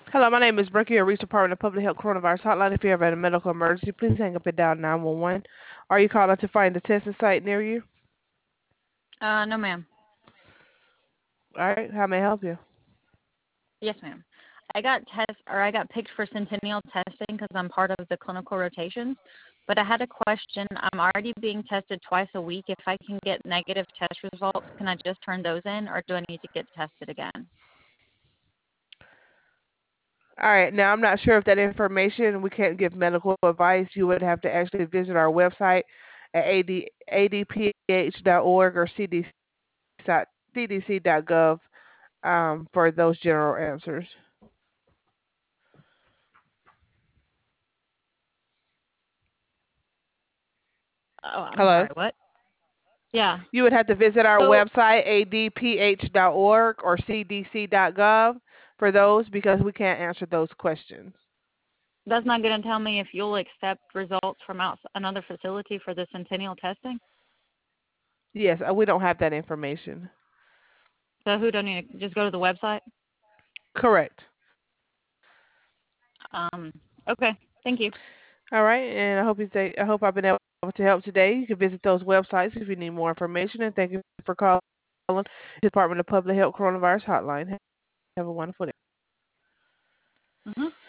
Hello, my name is Becky, a Reach Department of Public Health Coronavirus Hotline. If you have a medical emergency, please hang up and dial 911. Are you calling to find a testing site near you? No, ma'am. All right, how may I help you? Yes, ma'am. I got picked for Centennial testing because I'm part of the clinical rotations. But I had a question. I'm already being tested twice a week. If I can get negative test results, can I just turn those in, or do I need to get tested again? All right, now I'm not sure if that information, we can't give medical advice. You would have to actually visit our website at adph.org or cdc.gov for those general answers. Oh, I'm Hello? sorry. What? Yeah. You would have to visit our So website, adph.org or cdc.gov for those because we can't answer those questions. that's not going to tell me if you'll accept results from another facility for the Centennial testing. Yes, we don't have that information. So who do I need to just go to the website? Correct. Okay. Thank you. All right, and I hope I've been able to help today. You can visit those websites if you need more information. And thank you for calling the Department of Public Health Coronavirus Hotline. Have a wonderful day. Mhm.